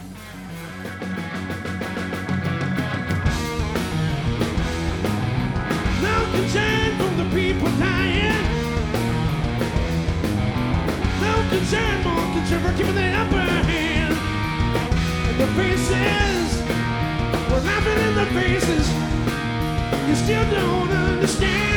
No concern from the people dying. No concern, more concern for keeping the upper hand. And the faces, we're laughing in the faces. You still don't understand.